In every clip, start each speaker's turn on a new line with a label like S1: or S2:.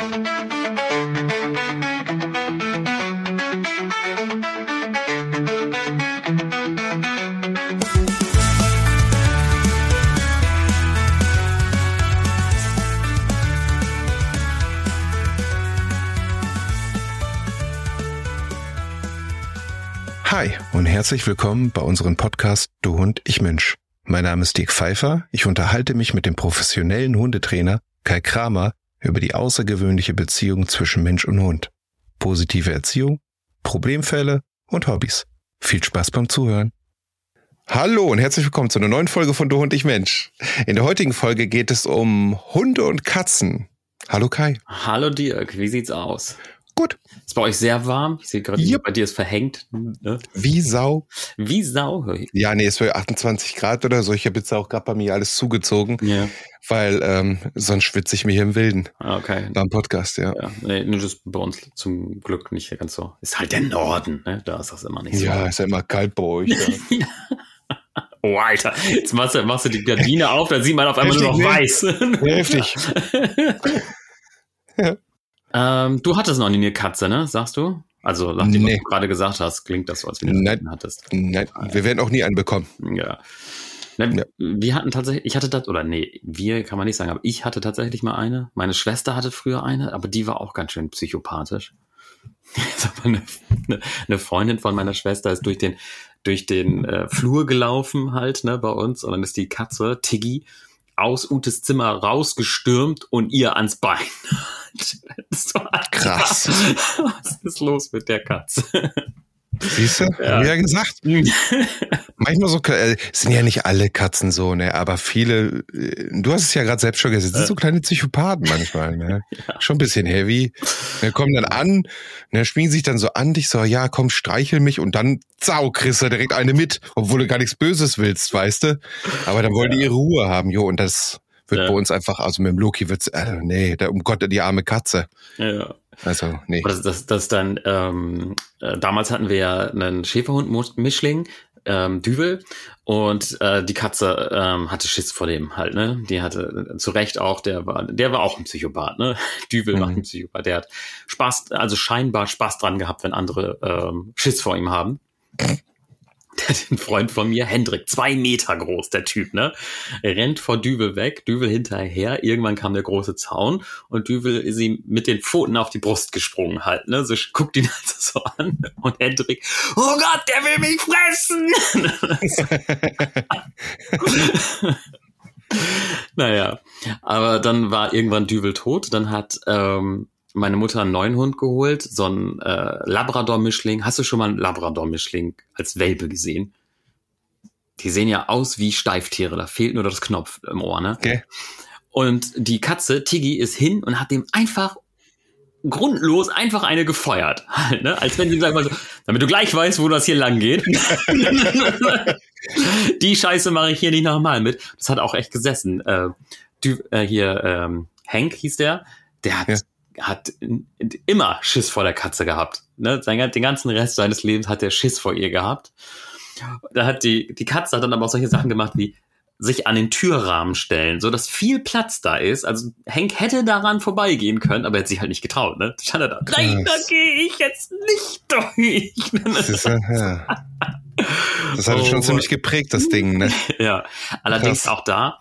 S1: Hi und herzlich willkommen bei unserem Podcast Du Hund, ich Mensch. Mein Name ist Dirk Pfeiffer. Ich unterhalte mich mit dem professionellen Hundetrainer Kai Kramer über die außergewöhnliche Beziehung zwischen Mensch und Hund. Positive Erziehung, Problemfälle und Hobbys. Viel Spaß beim Zuhören. Hallo und herzlich willkommen zu einer neuen Folge von Du Hund, ich Mensch. In der heutigen Folge geht es um Hunde und Katzen. Hallo Kai.
S2: Hallo Dirk, wie sieht's aus?
S1: Gut.
S2: Ist bei euch sehr warm? Ich sehe gerade, bei dir ist verhängt. Ne?
S1: Wie Sau.
S2: Wie Sau?
S1: Ja, nee, es war 28 Grad oder so. Ich habe jetzt auch gerade bei mir alles zugezogen, weil sonst schwitze ich mir hier im Wilden.
S2: Okay.
S1: Beim Podcast, ja.
S2: Nee, das ist bei uns zum Glück nicht ganz so. Ist halt der Norden, ne? Da ist das immer nicht so.
S1: Ja, ist ja immer kalt bei euch. Ja.
S2: Oh, Alter, jetzt machst du die Gardine auf, dann sieht man auf einmal
S1: heftig,
S2: nur noch weiß.
S1: Heftig.
S2: Ja. Du hattest noch nie eine Katze, ne? Sagst du? Also, nachdem was du gerade gesagt hast, klingt das so, als wenn du eine hattest.
S1: Nein, wir werden auch nie einen bekommen.
S2: Ja. Wir hatten tatsächlich, wir kann man nicht sagen, aber ich hatte tatsächlich mal eine. Meine Schwester hatte früher eine, aber die war auch ganz schön psychopathisch. Eine Freundin von meiner Schwester ist durch den Flur gelaufen halt, ne, bei uns, und dann ist die Katze, Tiggy, aus Utes Zimmer rausgestürmt und ihr ans Bein. Das war
S1: krass.
S2: Was ist los mit der Katze?
S1: Siehst du? Ja. Hab ich ja gesagt. Manchmal so, sind ja nicht alle Katzen so, ne, aber viele, du hast es ja gerade selbst schon gesagt, sind so kleine Psychopathen manchmal, ne? Ja. Schon ein bisschen heavy. Ne, kommen dann an, ne, schmiegen sich dann so an dich, so, ja, komm, streichel mich, und dann, kriegst du direkt eine mit, obwohl du gar nichts Böses willst, weißt du? Aber dann wollen die ihre Ruhe haben, und das wird bei uns einfach, also mit dem Loki wird's, um Gott, die arme Katze. Ja. Also, nee.
S2: Das dann, damals hatten wir ja einen Schäferhund-Mischling, Düvel, und die Katze hatte Schiss vor dem halt, ne? Die hatte zu Recht auch, der war auch ein Psychopath, ne? Düvel war ein Psychopath, der hat scheinbar Spaß dran gehabt, wenn andere Schiss vor ihm haben. Der hat einen Freund von mir, Hendrik, 2 Meter groß, der Typ, ne? Er rennt vor Düvel weg, Düvel hinterher, irgendwann kam der große Zaun und Düvel ist ihm mit den Pfoten auf die Brust gesprungen halt, ne? So guckt ihn also so an und Hendrik, oh Gott, der will mich fressen! Naja, aber dann war irgendwann Düvel tot, dann hat meine Mutter einen neuen Hund geholt, so einen Labrador-Mischling. Hast du schon mal einen Labrador-Mischling als Welpe gesehen? Die sehen ja aus wie Steiftiere, da fehlt nur das Knopf im Ohr, ne? Okay. Und die Katze, Tiggy, ist hin und hat dem grundlos eine gefeuert. Halt, ne? Als wenn sie sagen, so, damit du gleich weißt, wo das hier lang geht. Die Scheiße mache ich hier nicht nochmal mit. Das hat auch echt gesessen. Hank hieß der hat immer Schiss vor der Katze gehabt. Ne? Den ganzen Rest seines Lebens hat er Schiss vor ihr gehabt. Da hat die Katze hat dann aber auch solche Sachen gemacht wie sich an den Türrahmen stellen, so dass viel Platz da ist. Also Hank hätte daran vorbeigehen können, aber er hat sich halt nicht getraut. Ne? Stand er da, nein, da gehe ich jetzt nicht durch.
S1: Das hat schon ziemlich geprägt, das Ding. Ne?
S2: Ja, allerdings auch da,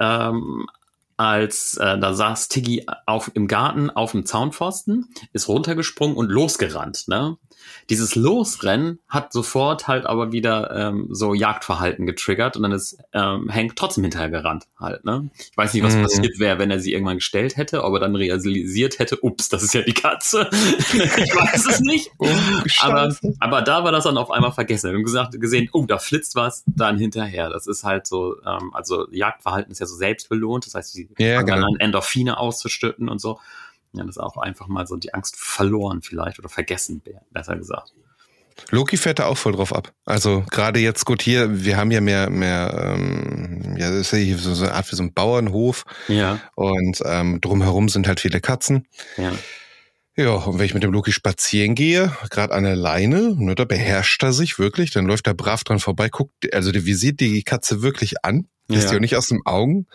S2: da saß Tiggy im Garten auf dem Zaunpfosten, ist runtergesprungen und losgerannt, ne? Dieses Losrennen hat sofort halt aber wieder so Jagdverhalten getriggert und dann ist Hank trotzdem hinterher gerannt halt, ne? Ich weiß nicht, was passiert wäre, wenn er sie irgendwann gestellt hätte, ob er dann realisiert hätte, ups, das ist ja die Katze. Ich weiß es nicht. Aber da war das dann auf einmal vergessen. Wir haben gesehen, da flitzt was, dann hinterher. Das ist halt so, also Jagdverhalten ist ja so selbstbelohnt, das heißt, sie fangen an Endorphine auszuschütten und so. Ja, das ist auch einfach mal so die Angst verloren vielleicht oder vergessen, besser gesagt.
S1: Loki fährt da auch voll drauf ab. Also gerade jetzt, gut, hier, wir haben ja mehr, das ist ja hier so eine Art wie so ein Bauernhof. Ja. Und drumherum sind halt viele Katzen. Ja. Ja, und wenn ich mit dem Loki spazieren gehe, gerade an der Leine, ne, da beherrscht er sich wirklich, dann läuft er brav dran vorbei, guckt, also visiert die Katze wirklich an, lässt die auch nicht aus den Augen.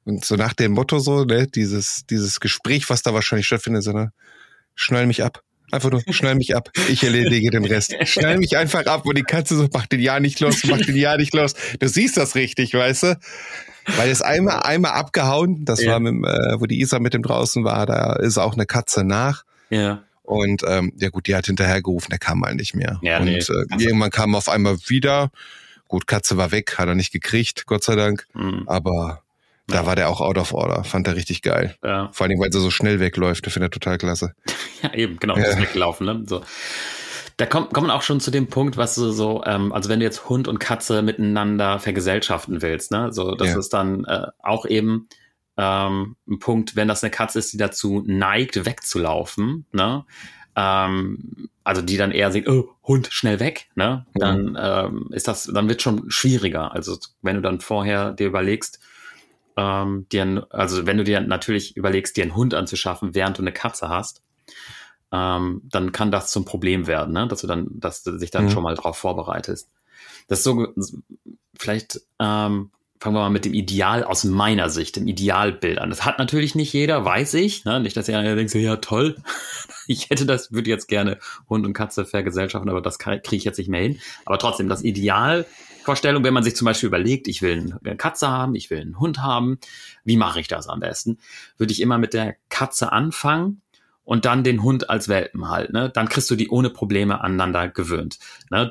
S1: Und so nach dem Motto so, ne, dieses Gespräch, was da wahrscheinlich stattfindet, so, ne, schnall mich ab. Einfach nur, schnall mich ab. Ich erledige den Rest. Schnall mich einfach ab. Und die Katze so, mach den ja nicht los, mach den ja nicht los. Du siehst das richtig, weißt du? Weil es einmal abgehauen, das war mit, wo die Isa mit dem draußen war, da ist auch eine Katze nach.
S2: Ja.
S1: Und ja gut, die hat hinterher gerufen, der kam mal nicht mehr.
S2: Ja,
S1: und irgendwann kam auf einmal wieder. Gut, Katze war weg, hat er nicht gekriegt, Gott sei Dank. Aber da war der auch out of order. Fand er richtig geil. Ja. Vor allem, weil er so schnell wegläuft. Ich finde er total klasse.
S2: Ja, eben, genau. Ist weggelaufen, ne? So. Da kommt man auch schon zu dem Punkt, was du so, also wenn du jetzt Hund und Katze miteinander vergesellschaften willst, ne? So, das ist dann auch eben ein Punkt, wenn das eine Katze ist, die dazu neigt, wegzulaufen, ne? Also die dann eher sieht, oh, Hund, schnell weg, ne? Dann dann wird schon schwieriger. Also wenn du dann vorher dir überlegst, wenn du dir natürlich überlegst, dir einen Hund anzuschaffen, während du eine Katze hast, dann kann das zum Problem werden, ne? Dass du dich dann schon mal drauf vorbereitest. Das ist so, vielleicht fangen wir mal mit dem Ideal aus meiner Sicht, dem Idealbild an. Das hat natürlich nicht jeder, weiß ich, ne? Nicht, dass ihr denkt, ja toll, würde jetzt gerne Hund und Katze vergesellschaften, aber das kriege ich jetzt nicht mehr hin. Aber trotzdem, das Idealvorstellung, wenn man sich zum Beispiel überlegt, ich will eine Katze haben, ich will einen Hund haben, wie mache ich das am besten? Würde ich immer mit der Katze anfangen und dann den Hund als Welpen halt, ne? Dann kriegst du die ohne Probleme aneinander gewöhnt. Ne?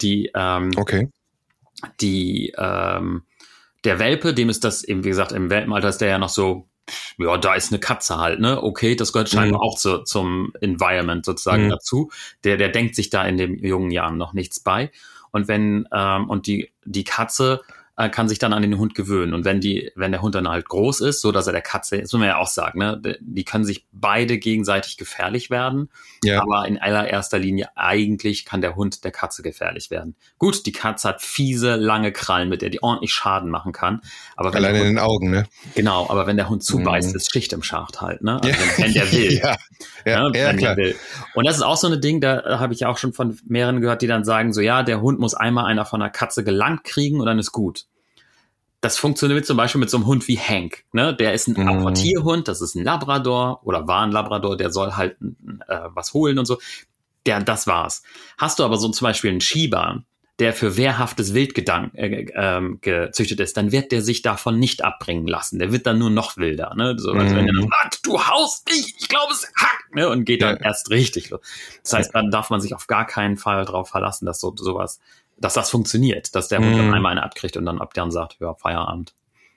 S2: Der Welpe, dem ist das eben, wie gesagt, im Welpenalter ist der ja noch so, ja, da ist eine Katze halt, ne? Okay, das gehört scheinbar auch zum Environment sozusagen dazu. Der denkt sich da in den jungen Jahren noch nichts bei. Und die Katze kann sich dann an den Hund gewöhnen. Und wenn der Hund dann halt groß ist, so dass er der Katze, das muss man ja auch sagen, ne, die können sich beide gegenseitig gefährlich werden. Ja. Aber in allererster Linie eigentlich kann der Hund der Katze gefährlich werden. Gut, die Katze hat fiese, lange Krallen, mit der die ordentlich Schaden machen kann. Aber wenn
S1: alleine in den Augen, ne?
S2: Genau, aber wenn der Hund zubeißt, ist Schicht im Schacht halt, ne? Also wenn der will.
S1: Ja,
S2: wenn
S1: klar.
S2: Der will. Und das ist auch so eine Ding, da habe ich auch schon von mehreren gehört, die dann sagen so, ja, der Hund muss einmal einer von der Katze gelangt kriegen und dann ist gut. Das funktioniert zum Beispiel mit so einem Hund wie Hank, ne? Der ist ein Apportierhund, das ist ein Labrador oder war ein Labrador, der soll halt was holen und so. Das war's. Hast du aber so zum Beispiel einen Shiba, der für wehrhaftes Wild gezüchtet ist, dann wird der sich davon nicht abbringen lassen. Der wird dann nur noch wilder, ne? So, also wenn der dann sagt, du haust mich, ich glaube es hackt, ne? Und geht dann erst richtig los. Das heißt, dann darf man sich auf gar keinen Fall darauf verlassen, dass sowas, dass das funktioniert, dass der Hund dann einmal eine abkriegt und dann ab dann sagt, ja, Feierabend.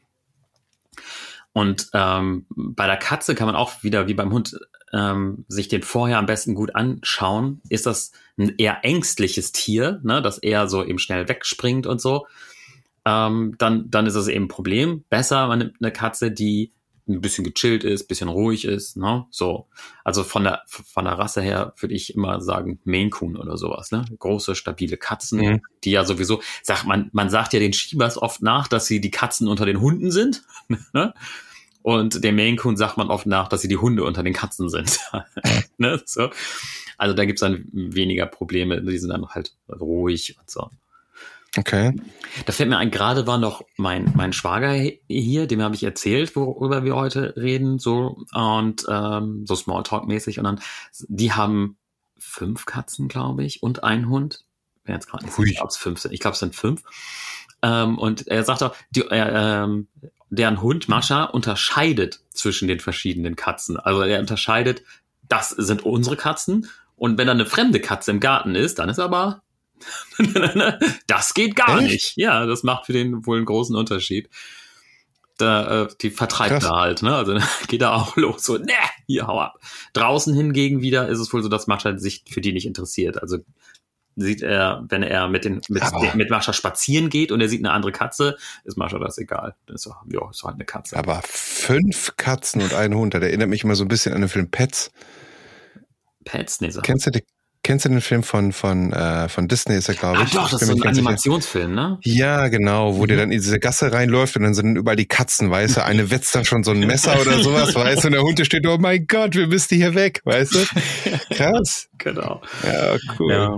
S2: Und bei der Katze kann man auch wieder, wie beim Hund, sich den vorher am besten gut anschauen. Ist das ein eher ängstliches Tier, ne, das eher so eben schnell wegspringt und so, dann ist das eben ein Problem. Besser, man nimmt eine Katze, die ein bisschen gechillt ist, ein bisschen ruhig ist, ne, so. Also von der Rasse her würde ich immer sagen Maine Coon oder sowas, ne, große, stabile Katzen, die ja sowieso, man sagt ja den Shibas oft nach, dass sie die Katzen unter den Hunden sind, ne? Und dem Maine Coon sagt man oft nach, dass sie die Hunde unter den Katzen sind. Ne? So. Also da gibt's dann weniger Probleme, die sind dann halt ruhig und so.
S1: Okay.
S2: Da fällt mir ein, gerade war noch mein Schwager hier, dem habe ich erzählt, worüber wir heute reden, so und so Smalltalk-mäßig. Und dann, die haben 5 Katzen, glaube ich, und einen Hund. Ich bin jetzt gerade nicht sicher, ob es 5 sind. Ich glaube, es sind 5. Und er sagt auch, deren Hund, Mascha, unterscheidet zwischen den verschiedenen Katzen. Also er unterscheidet, das sind unsere Katzen. Und wenn da eine fremde Katze im Garten ist, dann ist aber, das geht gar nicht. Ja, das macht für den wohl einen großen Unterschied. Die vertreibt er halt, ne? Also geht er auch los, so, ne, hier, hau ab. Draußen hingegen wieder ist es wohl so, dass Mascha sich für die nicht interessiert. Also sieht er, wenn er mit Mascha spazieren geht und er sieht eine andere Katze, ist Mascha das egal. Das ist so, ja, ist halt eine Katze.
S1: Aber 5 Katzen und ein Hund, das erinnert mich immer so ein bisschen an den Film Pets.
S2: Pets? Nee, so.
S1: Kennst du den Film von Disney, ist er, glaube ich?
S2: Doch, das ist so ein Animationsfilm, ne?
S1: Ja, genau, wo der dann in diese Gasse reinläuft und dann sind überall die Katzen, weißt du? Eine wetzt dann schon so ein Messer oder sowas, weißt du? Und der Hund steht, oh mein Gott, wir müssen hier weg, weißt du? Krass.
S2: Genau.
S1: Ja, cool.
S2: Ja.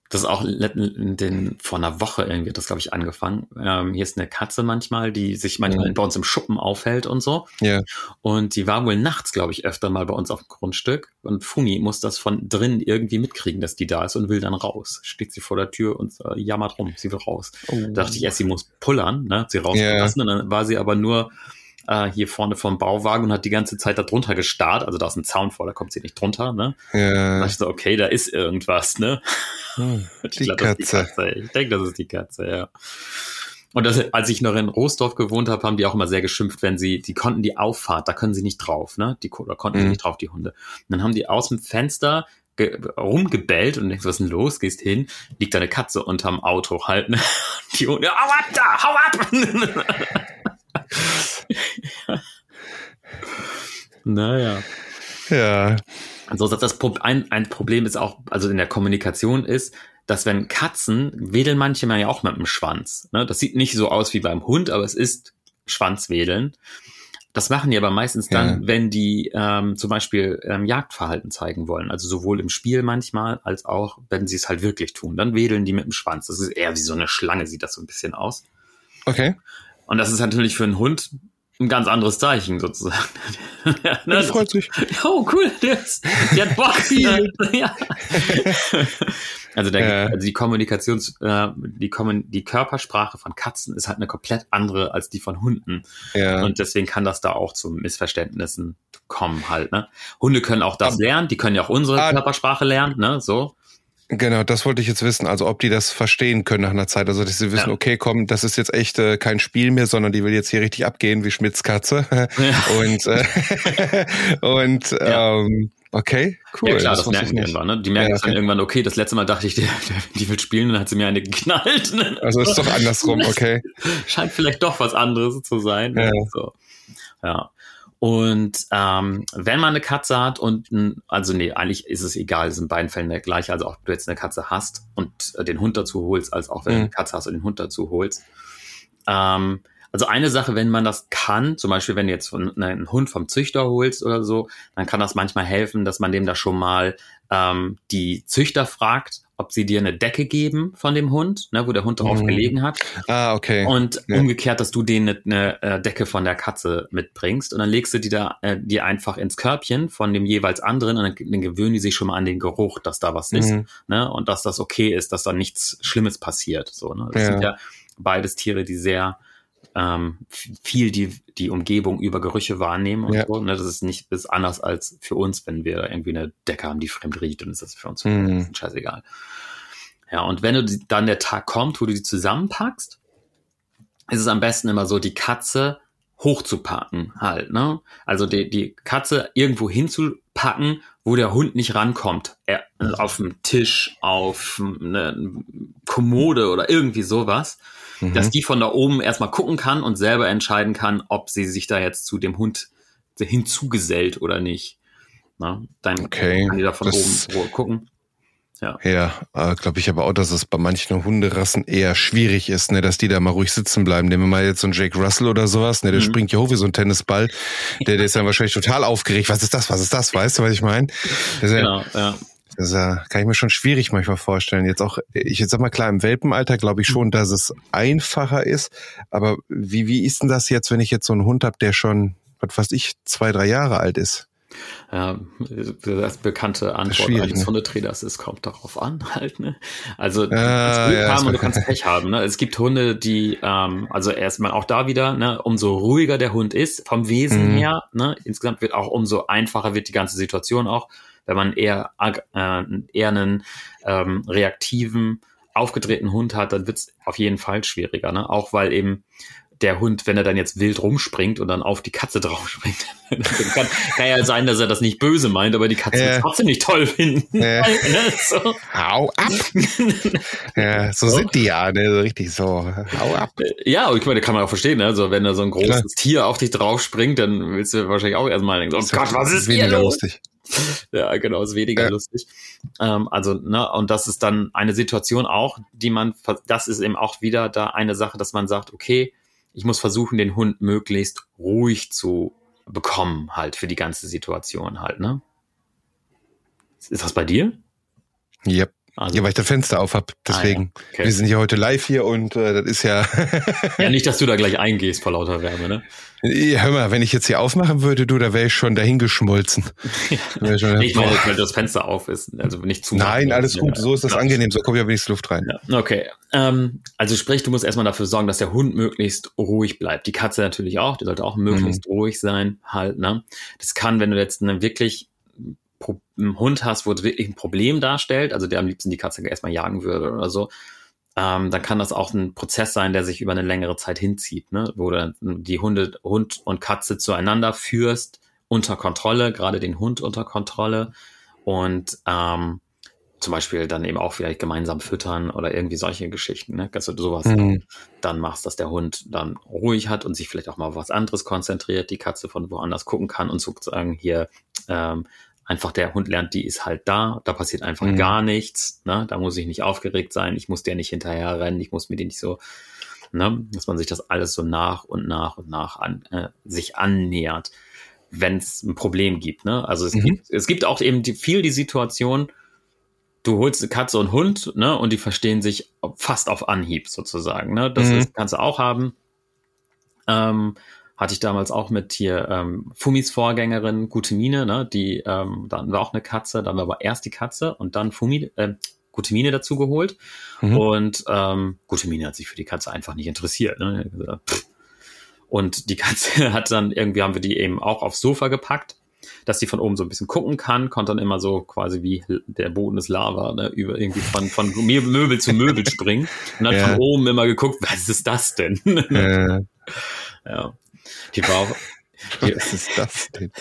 S2: Das ist auch vor einer Woche irgendwie hat das, glaube ich, angefangen. Hier ist eine Katze manchmal, die sich manchmal bei uns im Schuppen aufhält und so.
S1: Ja.
S2: Und die war wohl nachts, glaube ich, öfter mal bei uns auf dem Grundstück. Und Fungi muss das von drin irgendwie mitkriegen, dass die da ist und will dann raus. Steht sie vor der Tür und jammert rum, sie will raus. Da dachte ich erst, sie muss pullern, ne? Hat sie rausgelassen. Und dann war sie aber nur hier vorne vom Bauwagen und hat die ganze Zeit da drunter gestarrt. Also da ist ein Zaun vor, da kommt sie nicht drunter, ne?
S1: Ja.
S2: Da dachte ich so, okay, da ist irgendwas, ne?
S1: Ich glaube, das ist die
S2: Katze. Ich denke, das ist die Katze, ja. Und als ich noch in Roosdorf gewohnt habe, haben die auch immer sehr geschimpft, wenn die konnten die Auffahrt, da können sie nicht drauf, ne? Da konnten die nicht drauf, die Hunde. Und dann haben die aus dem Fenster rumgebellt und denkst, was ist denn los? Gehst hin, liegt da eine Katze unterm Auto halt, ne? Die Hunde, hau ab da, hau ab! Naja.
S1: Ja.
S2: Also ein Problem ist auch, also in der Kommunikation ist, dass wenn Katzen wedeln manchmal ja auch mit dem Schwanz. Ne? Das sieht nicht so aus wie beim Hund, aber es ist Schwanzwedeln. Das machen die aber meistens dann, wenn die zum Beispiel Jagdverhalten zeigen wollen. Also sowohl im Spiel manchmal, als auch, wenn sie es halt wirklich tun. Dann wedeln die mit dem Schwanz. Das ist eher wie so eine Schlange, sieht das so ein bisschen aus.
S1: Okay. Und
S2: das ist natürlich für einen Hund ein ganz anderes Zeichen sozusagen.
S1: Der freut sich.
S2: Oh, cool, die hat Bock. Ja. Also die die Körpersprache von Katzen ist halt eine komplett andere als die von Hunden.
S1: Ja.
S2: Und deswegen kann das da auch zu Missverständnissen kommen halt, ne? Hunde können auch das lernen, die können ja auch unsere Körpersprache lernen, ne, so.
S1: Genau, das wollte ich jetzt wissen. Also ob die das verstehen können nach einer Zeit. Also dass sie wissen, okay, komm, das ist jetzt echt kein Spiel mehr, sondern die will jetzt hier richtig abgehen wie Schmidts Katze. Und okay, cool.
S2: Ja klar, das merken die irgendwann. Ne? Die merken dann irgendwann, okay, das letzte Mal dachte ich, die will spielen und dann hat sie mir eine geknallt.
S1: Also ist doch andersrum, okay.
S2: Scheint vielleicht doch was anderes zu sein.
S1: Ja.
S2: So. Ja. Und wenn man eine Katze hat eigentlich ist es egal, ist in beiden Fällen der gleiche, also auch wenn du jetzt eine Katze hast und den Hund dazu holst, als auch wenn du eine Katze hast und den Hund dazu holst. Also eine Sache, wenn man das kann, zum Beispiel wenn du jetzt einen Hund vom Züchter holst oder so, dann kann das manchmal helfen, dass man dem da schon mal die Züchter fragt, ob sie dir eine Decke geben von dem Hund, ne, wo der Hund drauf gelegen hat.
S1: Okay.
S2: Und umgekehrt, dass du denen eine Decke von der Katze mitbringst und dann legst du die da die einfach ins Körbchen von dem jeweils anderen und dann gewöhnen die sich schon mal an den Geruch, dass da was ist, ne, und dass das okay ist, dass da nichts Schlimmes passiert. So, ne? Das sind ja beides Tiere, die sehr viel die Umgebung über Gerüche wahrnehmen und so. Ne? Das ist anders als für uns, wenn wir irgendwie eine Decke haben, die fremd riecht, und ist das für uns scheißegal. Ja, und wenn dann der Tag kommt, wo du die zusammenpackst, ist es am besten immer so, die Katze hochzupacken halt, ne? Also die Katze irgendwo hinzupacken, wo der Hund nicht rankommt. Auf dem Tisch, auf eine Kommode oder irgendwie sowas. Dass die von da oben erstmal gucken kann und selber entscheiden kann, ob sie sich da jetzt zu dem Hund hinzugesellt oder nicht. Na, dann kann die da von oben gucken.
S1: Ja, glaube ich aber auch, dass es bei manchen Hunderassen eher schwierig ist, ne, dass die da mal ruhig sitzen bleiben. Nehmen wir mal jetzt so einen Jake Russell oder sowas, ne, der springt ja hoch wie so ein Tennisball. Der ist dann wahrscheinlich total aufgeregt. Was ist das? Weißt du, was ich meine?
S2: Genau, ja.
S1: Das kann ich mir schon schwierig manchmal vorstellen. Jetzt auch, ich jetzt sag mal klar, im Welpenalter glaube ich schon, dass es einfacher ist. Aber wie ist denn das jetzt, wenn ich jetzt so einen Hund habe, der schon, was weiß ich, 2-3 Jahre alt ist?
S2: Ja, das bekannte Antwort eines Hundetrainers ist, kommt darauf an halt, ne? Also du kannst Glück haben und du kannst Pech haben, ne? Es gibt Hunde, die, also erstmal auch da wieder, ne, umso ruhiger der Hund ist, vom Wesen her, ne, insgesamt wird auch umso einfacher wird die ganze Situation auch, wenn man eher einen reaktiven, aufgedrehten Hund hat, dann wird es auf jeden Fall schwieriger, ne? Auch weil eben der Hund, wenn er dann jetzt wild rumspringt und dann auf die Katze drauf springt, kann ja sein, dass er das nicht böse meint, aber die Katze wird es trotzdem nicht toll finden. So.
S1: Hau ab! Ja, so sind die ja, ne? So richtig so. Hau ab!
S2: Ja, und ich meine, kann man auch verstehen, ne? Also wenn da so ein großes Tier auf dich drauf springt, dann willst du wahrscheinlich auch erstmal denken, oh Gott, was ist hier los? Lustig. Ja, genau, ist weniger lustig. Also, ne, und das ist dann eine Situation auch, das ist eben auch wieder da eine Sache, dass man sagt, okay, ich muss versuchen, den Hund möglichst ruhig zu bekommen, halt, für die ganze Situation halt, ne? Ist das bei dir?
S1: Yep.
S2: Also,
S1: ja, weil ich das Fenster auf habe, deswegen.
S2: Ja. Okay.
S1: Wir sind ja heute live hier und das ist ja...
S2: Ja, nicht, dass du da gleich eingehst vor lauter Wärme, ne?
S1: Ja, hör mal, wenn ich jetzt hier aufmachen würde, da wäre ich schon dahin geschmolzen.
S2: Ja. Ich meine, weil das Fenster auf ist, also nicht zu.
S1: Nein, alles gut, so ist das angenehm, so kommt ja wenigstens Luft rein.
S2: Ja. Okay, also sprich, du musst erstmal dafür sorgen, dass der Hund möglichst ruhig bleibt. Die Katze natürlich auch, die sollte auch möglichst ruhig sein, halt, ne? Das kann, wenn du jetzt wirklich einen Hund hast, wo es wirklich ein Problem darstellt, also der am liebsten die Katze erstmal jagen würde oder so, dann kann das auch ein Prozess sein, der sich über eine längere Zeit hinzieht, ne? Wo du die Hund und Katze zueinander führst, unter Kontrolle, gerade den Hund unter Kontrolle und zum Beispiel dann eben auch vielleicht gemeinsam füttern oder irgendwie solche Geschichten, ne? Dass du sowas dann machst, dass der Hund dann ruhig hat und sich vielleicht auch mal auf was anderes konzentriert, die Katze von woanders gucken kann und sozusagen hier einfach der Hund lernt, die ist halt da passiert einfach gar nichts, ne? Da muss ich nicht aufgeregt sein, ich muss der nicht hinterher rennen, ich muss mir den nicht so, ne? Dass man sich das alles so nach und nach sich annähert, wenn es ein Problem gibt, ne? Also es gibt auch eben viel die Situation, du holst eine Katze und Hund, ne? Und die verstehen sich fast auf Anhieb sozusagen, ne? Das kannst du auch haben. Hatte ich damals auch mit hier Fumis Vorgängerin Gutemine, ne? Die, da hatten wir auch eine Katze, da haben wir aber erst die Katze und dann Gutemine dazu geholt. Und Gutemine hat sich für die Katze einfach nicht interessiert. Ne? Und die Katze hat dann, irgendwie haben wir die eben auch aufs Sofa gepackt, dass die von oben so ein bisschen gucken kann, konnte dann immer so quasi wie der Boden ist Lava, ne? Über irgendwie von Möbel zu Möbel springen und hat von oben immer geguckt, was ist das denn? Ja. Die war auch,
S1: was ist das denn?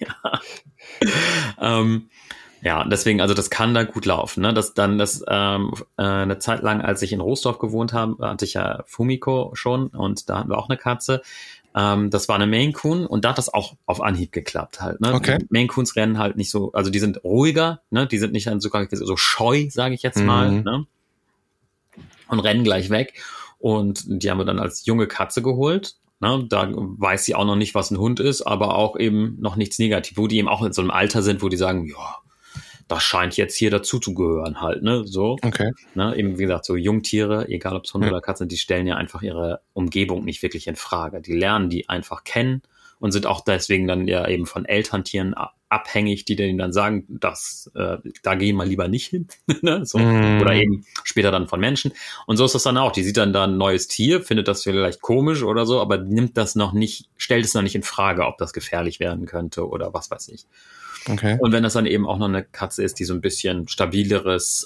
S2: Ja, deswegen, also das kann da gut laufen. Ne? Eine Zeit lang, als ich in Roosdorf gewohnt habe, hatte ich ja Fumiko schon und da hatten wir auch eine Katze. Das war eine Maine Coon und da hat das auch auf Anhieb geklappt halt. Ne?
S1: Okay.
S2: Maine Coons rennen halt nicht so, also die sind ruhiger, ne? Die sind nicht dann sogar so scheu, sage ich jetzt mal, ne? Und rennen gleich weg. Und die haben wir dann als junge Katze geholt. Ne? Da weiß sie auch noch nicht, was ein Hund ist, aber auch eben noch nichts Negatives, wo die eben auch in so einem Alter sind, wo die sagen, ja, das scheint jetzt hier dazu zu gehören halt, ne, so.
S1: Okay.
S2: Ne? Eben, wie gesagt, so Jungtiere, egal ob es Hunde oder Katzen, die stellen ja einfach ihre Umgebung nicht wirklich in Frage. Die lernen die einfach kennen und sind auch deswegen dann ja eben von Elterntieren abhängig, die denen dann sagen, da gehen wir lieber nicht hin. Ne? So. Oder eben später dann von Menschen. Und so ist das dann auch. Die sieht dann da ein neues Tier, findet das vielleicht komisch oder so, aber nimmt das noch nicht, stellt es noch nicht in Frage, ob das gefährlich werden könnte oder was weiß ich.
S1: Okay.
S2: Und wenn das dann eben auch noch eine Katze ist, die so ein bisschen stabileres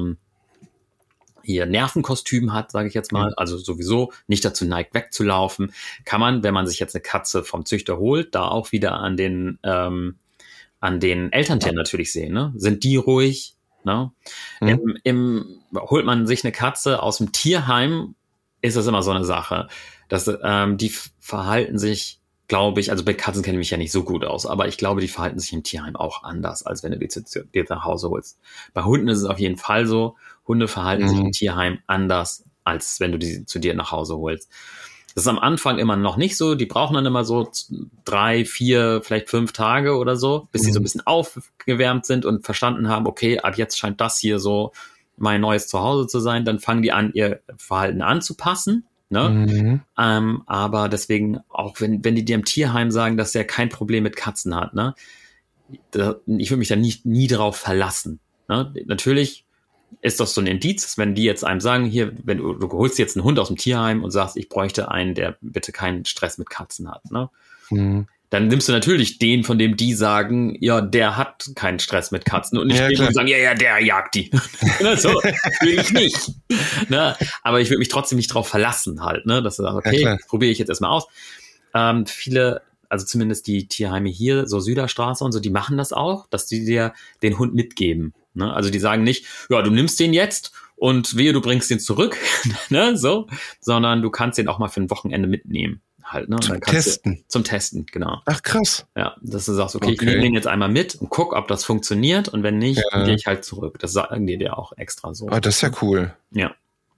S2: Nervenkostüm hat, sage ich jetzt mal, also sowieso nicht dazu neigt, wegzulaufen, kann man, wenn man sich jetzt eine Katze vom Züchter holt, da auch wieder an den Elterntieren natürlich sehen. Ne? Sind die ruhig? Ne? Holt man sich eine Katze aus dem Tierheim, ist das immer so eine Sache. Die verhalten sich, glaube ich, also bei Katzen kenne ich mich ja nicht so gut aus, aber ich glaube, die verhalten sich im Tierheim auch anders, als wenn du die dir nach Hause holst. Bei Hunden ist es auf jeden Fall so, Hunde verhalten sich im Tierheim anders, als wenn du die zu dir nach Hause holst. Das ist am Anfang immer noch nicht so, die brauchen dann immer so 3, 4, vielleicht 5 Tage oder so, bis sie so ein bisschen aufgewärmt sind und verstanden haben, okay, ab jetzt scheint das hier so mein neues Zuhause zu sein, dann fangen die an, ihr Verhalten anzupassen. Ne? Aber deswegen, auch wenn die dir im Tierheim sagen, dass der kein Problem mit Katzen hat, ne? Ich würde mich da nie drauf verlassen. Ne? Natürlich ist das so ein Indiz, wenn die jetzt einem sagen, hier, wenn du holst jetzt einen Hund aus dem Tierheim und sagst, ich bräuchte einen, der bitte keinen Stress mit Katzen hat, ne? Dann nimmst du natürlich den, von dem die sagen, ja, der hat keinen Stress mit Katzen und nicht den, die sagen, ja, der jagt die. So, will ich nicht. Ne? Aber ich würde mich trotzdem nicht drauf verlassen halt, ne? Dass du sagst, okay, das probiere ich jetzt erstmal aus. Viele, also zumindest die Tierheime hier, so Süderstraße und so, die machen das auch, dass die dir den Hund mitgeben. Ne? Also die sagen nicht, ja, du nimmst den jetzt und wehe, du bringst den zurück, ne? So, sondern du kannst den auch mal für ein Wochenende mitnehmen. Halt, ne?
S1: Zum Testen.
S2: Zum Testen, genau.
S1: Ach, krass.
S2: Ja, dass du sagst, okay, ich nehme den jetzt einmal mit und guck, ob das funktioniert und wenn nicht, dann gehe ich halt zurück. Das sagen die dir auch extra so.
S1: Ah, das ist ja cool.
S2: Ja.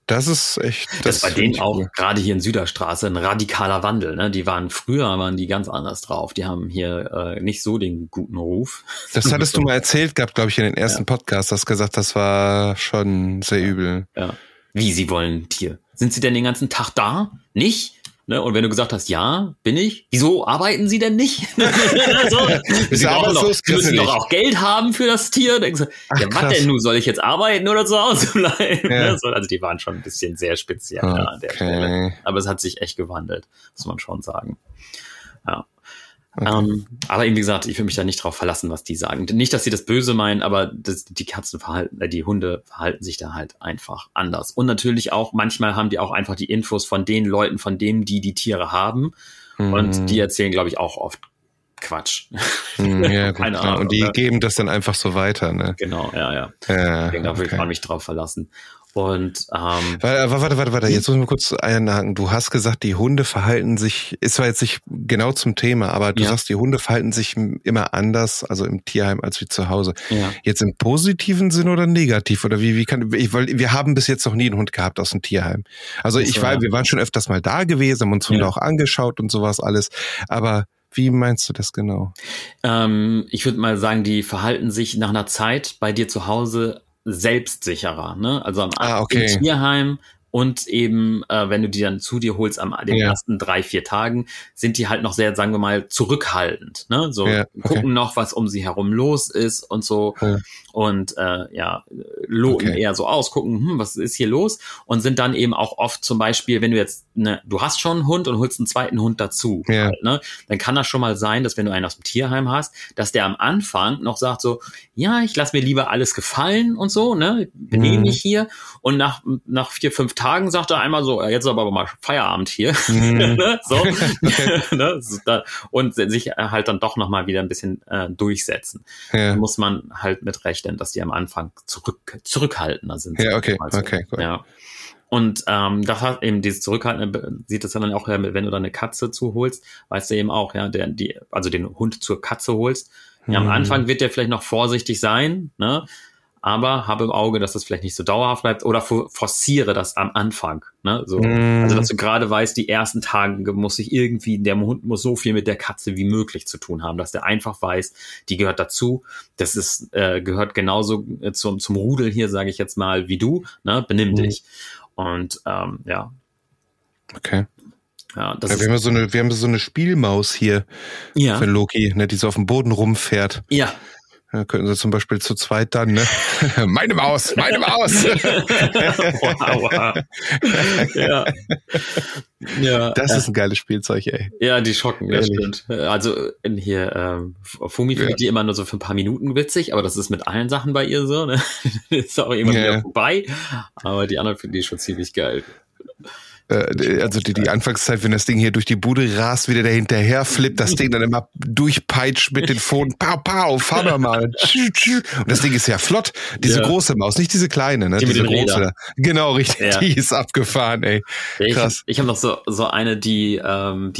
S1: Das ist echt.
S2: Das ist bei denen auch, gerade hier in Süderstraße, ein radikaler Wandel. Ne? Früher waren die ganz anders drauf. Die haben hier nicht so den guten Ruf.
S1: Das hattest du mal erzählt gehabt, glaube ich, in den ersten Podcast. Hast gesagt, das war schon sehr übel.
S2: Ja. Wie, Sie wollen Tier? Sind Sie denn den ganzen Tag da? Nicht? Ne? Und wenn du gesagt hast, ja, bin ich, wieso arbeiten Sie denn nicht? So, Sie müssen doch auch Geld haben für das Tier. Denkst du, ja, was denn nun? Soll ich jetzt arbeiten oder zu Hause bleiben? Ja. Also die waren schon ein bisschen sehr speziell an der Stelle. Aber es hat sich echt gewandelt, muss man schon sagen. Ja. Okay. Aber eben, wie gesagt, ich will mich da nicht drauf verlassen, was die sagen. Nicht, dass sie das böse meinen, aber die Hunde verhalten sich da halt einfach anders. Und natürlich auch, manchmal haben die auch einfach die Infos von den Leuten, von denen die Tiere haben. Und die erzählen, glaube ich, auch oft Quatsch.
S1: Ja, keine Ahnung. Und die geben das dann einfach so weiter, ne?
S2: Genau, ja. Deswegen da würde ich mich drauf verlassen. Und
S1: warte, jetzt muss ich mal kurz einhaken. Du hast gesagt, die Hunde verhalten sich, ist zwar jetzt nicht genau zum Thema, aber du sagst, die Hunde verhalten sich immer anders, also im Tierheim als wie zu Hause. Ja. Jetzt im positiven Sinn oder negativ? Oder wir haben bis jetzt noch nie einen Hund gehabt aus dem Tierheim. Also wir waren schon öfters mal da gewesen, haben uns Hunde auch angeschaut und sowas alles. Aber wie meinst du das genau?
S2: Ich würde mal sagen, die verhalten sich nach einer Zeit bei dir zu Hause selbstsicherer, ne? Also im Tierheim und eben, wenn du die dann zu dir holst den ersten 3-4 Tagen, sind die halt noch sehr, sagen wir mal, zurückhaltend, ne? So gucken noch, was um sie herum los ist und so und loten eher so aus, gucken, was ist hier los und sind dann eben auch oft zum Beispiel, wenn du jetzt, du hast schon einen Hund und holst einen zweiten Hund dazu, halt, ne? Dann kann das schon mal sein, dass wenn du einen aus dem Tierheim hast, dass der am Anfang noch sagt so, ja, ich lasse mir lieber alles gefallen und so, ne? Benehme mich hier und nach 4-5 Tagen sagt er einmal so, jetzt ist aber mal Feierabend hier. So. Und sich halt dann doch nochmal wieder ein bisschen durchsetzen. Da muss man halt mit rechnen, dass die am Anfang zurückhaltender sind.
S1: Ja, okay,
S2: cool. Ja. Und das hat eben dieses Zurückhaltende, sieht es dann auch, wenn du da eine Katze zuholst, weißt du eben auch, ja, also den Hund zur Katze holst. Ja, am Anfang wird der vielleicht noch vorsichtig sein, ne? Aber habe im Auge, dass das vielleicht nicht so dauerhaft bleibt oder forciere das am Anfang. Ne? So. Also, dass du gerade weißt, die ersten Tage der Hund muss so viel mit der Katze wie möglich zu tun haben, dass der einfach weiß, die gehört dazu. Das ist gehört genauso zum Rudel hier, sage ich jetzt mal, wie du. Ne? Benimm dich. Und
S1: Okay.
S2: Ja,
S1: wir haben so eine Spielmaus hier für Loki, ne, die so auf dem Boden rumfährt.
S2: Ja.
S1: Ja, könnten sie zum Beispiel zu zweit dann, ne? Meine Maus!
S2: Wow. Ja.
S1: Das ist ein geiles Spielzeug, ey.
S2: Ja, die schocken, das stimmt. Also Fumi finde ich die immer nur so für ein paar Minuten witzig, aber das ist mit allen Sachen bei ihr so, ne? Ist auch immer wieder vorbei. Aber die anderen finde ich schon ziemlich geil.
S1: Also die Anfangszeit, wenn das Ding hier durch die Bude rast, wieder der hinterher flippt, das Ding dann immer durchpeitscht mit den Pfoten, fahren wir mal. Und das Ding ist ja flott. Diese große Maus, nicht diese kleine, ne? Diese große. Genau, richtig. Ja. Die ist abgefahren, ey. Krass.
S2: Ich habe noch so eine, die hat,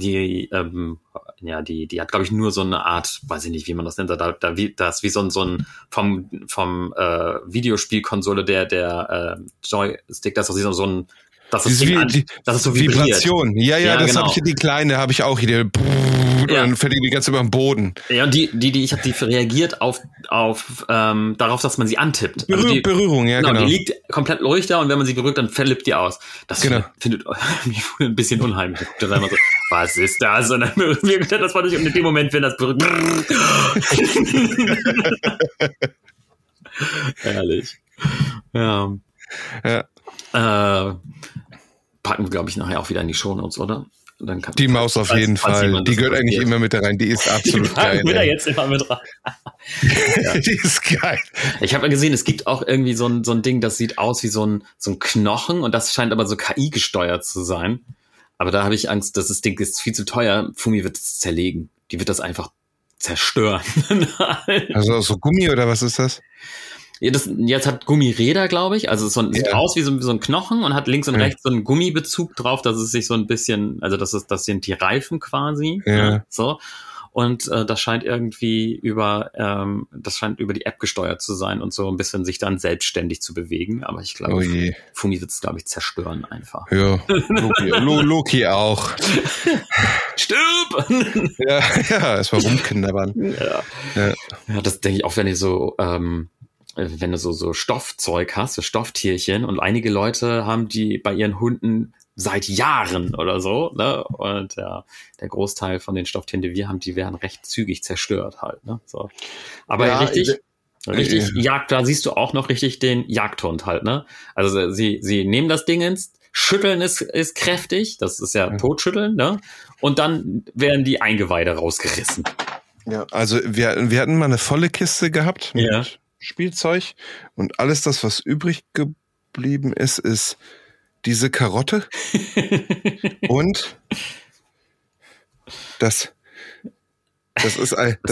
S2: glaube ich, nur so eine Art, weiß ich nicht, wie man das nennt, das wie so ein vom Videospielkonsole, der Joystick, das ist so ein das ist so
S1: Vibration. Ja, das genau. Die kleine habe ich auch hier. Und dann fällt die ganz über den Boden.
S2: Ja, und die reagiert auf darauf, dass man sie antippt.
S1: Berührung, ja, genau.
S2: Die liegt komplett ruhig da und wenn man sie berührt, dann flippt die aus. Das findet mich ein bisschen unheimlich. Ich gucke dann einmal so, was ist das? Und dann das war nicht in dem Moment, wenn das berührt. Herrlich. Ja. Packen wir, glaube ich, nachher auch wieder in die Shownotes, oder? Dann
S1: die Maus auf jeden Fall. Die gehört eigentlich immer mit da rein. Die ist absolut geil.
S2: Die jetzt immer mit rein.
S1: Die ist geil.
S2: Ich habe mal gesehen, es gibt auch irgendwie so ein Ding, das sieht aus wie so ein Knochen und das scheint aber so KI gesteuert zu sein. Aber da habe ich Angst, dass das Ding ist viel zu teuer. Fumi wird es zerlegen. Die wird das einfach zerstören.
S1: Also so Gummi oder was ist das?
S2: Ja, jetzt hat Gummiräder, glaube ich. Also sieht aus wie so ein Knochen und hat links und rechts so einen Gummibezug drauf, dass es sich so ein bisschen, also das sind die Reifen quasi.
S1: Ja.
S2: So. und das scheint irgendwie über die App gesteuert zu sein und so ein bisschen sich dann selbstständig zu bewegen. Aber ich glaube, Fumi wird es, glaube ich, zerstören einfach.
S1: Ja, Loki auch.
S2: Stirb!
S1: Ja, erstmal rumknabbern.
S2: Ja, das denke ich auch, wenn du so Stoffzeug hast, so Stofftierchen, und einige Leute haben die bei ihren Hunden seit Jahren oder so, ne? Und ja, der Großteil von den Stofftieren, die wir haben, die werden recht zügig zerstört halt, ne? So. Aber ja, richtig Jagd, da siehst du auch noch richtig den Jagdhund halt, ne? Also sie nehmen das Dingens, schütteln ist kräftig, das ist ja Totschütteln, ne? Und dann werden die Eingeweide rausgerissen.
S1: Ja, also wir hatten mal eine volle Kiste gehabt mit Spielzeug, und alles das, was übrig geblieben ist diese Karotte und das ist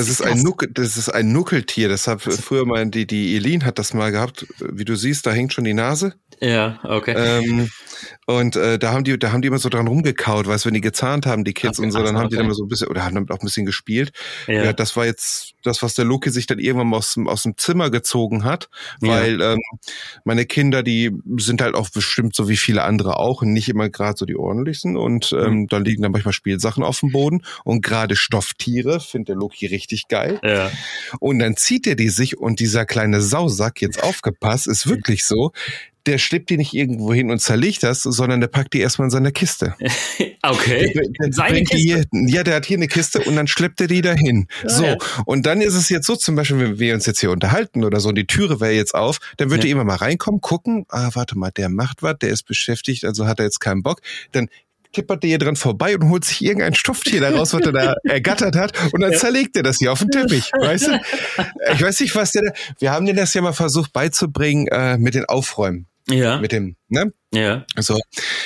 S1: ein Nuckeltier. Das hat früher mal die Elin hat das mal gehabt. Wie du siehst, da hängt schon die Nase.
S2: Ja, okay.
S1: Und da haben die immer so dran rumgekaut, weißt du, wenn die gezahnt haben, die Kids und so, dann haben die dann mal so ein bisschen, oder haben damit auch ein bisschen gespielt. Ja, das war jetzt das, was der Loki sich dann irgendwann mal aus dem Zimmer gezogen hat, weil meine Kinder, die sind halt auch bestimmt so wie viele andere auch, nicht immer gerade so die ordentlichsten, und da liegen dann manchmal Spielsachen auf dem Boden, und gerade Stofftiere findet der Loki richtig geil. Ja. Und dann zieht er die sich, und dieser kleine Sausack, jetzt aufgepasst, ist wirklich so, der schleppt die nicht irgendwo hin und zerlegt das, sondern der packt die erstmal in seine Kiste.
S2: Okay.
S1: Seine Kiste? Der hat hier eine Kiste, und dann schleppt er die dahin. So. Und dann ist es jetzt so, zum Beispiel, wenn wir uns jetzt hier unterhalten oder so, und die Türe wäre jetzt auf, dann wird er immer mal reinkommen, gucken, warte mal, der macht was, der ist beschäftigt, also hat er jetzt keinen Bock. Dann tippert der hier dran vorbei und holt sich irgendein Stofftier daraus, was er da ergattert hat, und dann zerlegt er das hier auf den Teppich, weißt du? Ich weiß nicht, wir haben denen das ja mal versucht beizubringen, mit den Aufräumen. Ja. Mit dem, ne? Ja. So.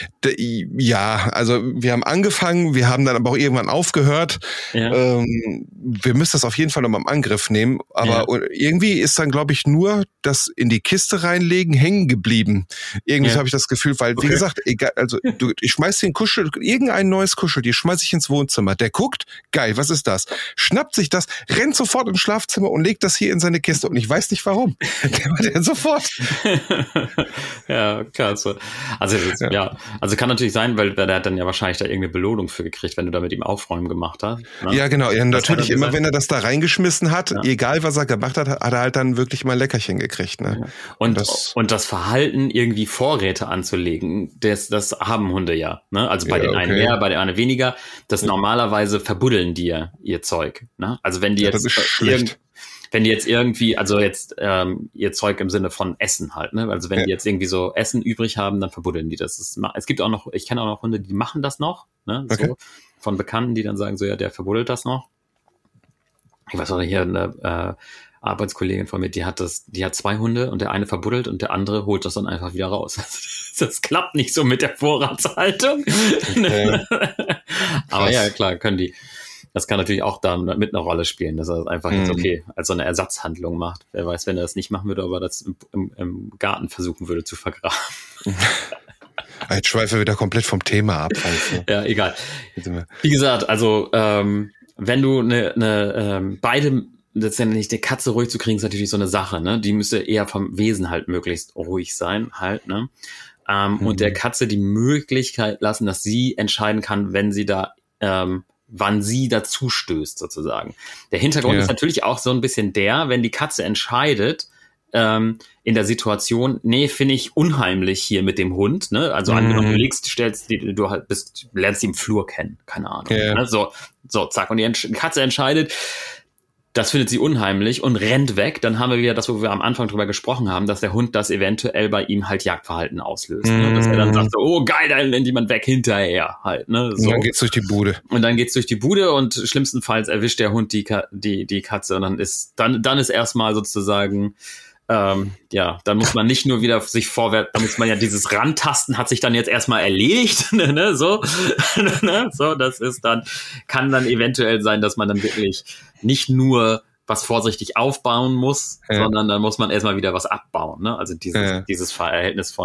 S1: Ja, also wir haben angefangen, wir haben dann aber auch irgendwann aufgehört. Ja. Wir müssen das auf jeden Fall nochmal im Angriff nehmen, aber irgendwie ist dann, glaube ich, nur das in die Kiste reinlegen hängen geblieben. Irgendwie habe ich das Gefühl, weil, wie gesagt, egal, also ich schmeiß den irgendein neues Kuscheltier, schmeiß ich ins Wohnzimmer. Der guckt, geil, was ist das? Schnappt sich das, rennt sofort ins Schlafzimmer und legt das hier in seine Kiste, und ich weiß nicht warum. Der macht den sofort.
S2: Ja, klasse. Also kann natürlich sein, weil der hat dann ja wahrscheinlich da irgendeine Belohnung für gekriegt, wenn du da mit ihm Aufräumen gemacht hast. Ne?
S1: Ja, genau. Ja, natürlich immer, wenn er das da reingeschmissen hat, egal was er gemacht hat, hat er halt dann wirklich mal ein Leckerchen gekriegt. Ne?
S2: Ja. Und das Verhalten, irgendwie Vorräte anzulegen, das haben Hunde ja. Ne? Also bei den einen mehr, bei den anderen weniger. Das normalerweise verbuddeln die ja ihr Zeug. Ne? Also wenn die jetzt wenn die jetzt irgendwie, also jetzt ihr Zeug im Sinne von Essen halt, ne? Also wenn die jetzt irgendwie so Essen übrig haben, dann verbuddeln die das. Es gibt auch noch, ich kenne auch noch Hunde, die machen das noch, ne? So, von Bekannten, die dann sagen so, ja, der verbuddelt das noch. Ich weiß auch, hier eine Arbeitskollegin von mir, die hat 2 Hunde, und der eine verbuddelt und der andere holt das dann einfach wieder raus. Das klappt nicht so mit der Vorratshaltung. Aber ja, klar, können die. Das kann natürlich auch da mit einer Rolle spielen, dass er das einfach jetzt als so eine Ersatzhandlung macht. Wer weiß, wenn er das nicht machen würde, aber das im Garten versuchen würde zu vergraben.
S1: Jetzt schweife wir wieder komplett vom Thema ab. Also.
S2: Ja, egal. Wie gesagt, also wenn du beide letztendlich eine Katze ruhig zu kriegen, ist natürlich so eine Sache, ne? Die müsste eher vom Wesen halt möglichst ruhig sein, halt, ne? Und der Katze die Möglichkeit lassen, dass sie entscheiden kann, wenn sie da wann sie dazu stößt, sozusagen. Der Hintergrund ist natürlich auch so ein bisschen wenn die Katze entscheidet, in der Situation, nee, finde ich unheimlich hier mit dem Hund, ne? Also angenommen, du lernst die im Flur kennen, keine Ahnung. Ne? So, zack. Und die Katze entscheidet, das findet sie unheimlich und rennt weg. Dann haben wir wieder das, wo wir am Anfang drüber gesprochen haben, dass der Hund das eventuell bei ihm halt Jagdverhalten auslöst. Ne? Dass er dann sagt, so, oh geil, da rennt jemand weg hinterher halt. Ne? So.
S1: Und dann geht's durch die Bude.
S2: Und schlimmstenfalls erwischt der Hund die Katze, und dann ist erstmal sozusagen dann muss man nicht nur wieder sich vorwärts, da muss man ja dieses Rantasten hat sich dann jetzt erstmal erledigt, ne, so, ne, so, das ist dann, kann dann eventuell sein, dass man dann wirklich nicht nur was vorsichtig aufbauen muss, sondern dann muss man erstmal wieder was abbauen, ne, also dieses Verhältnis von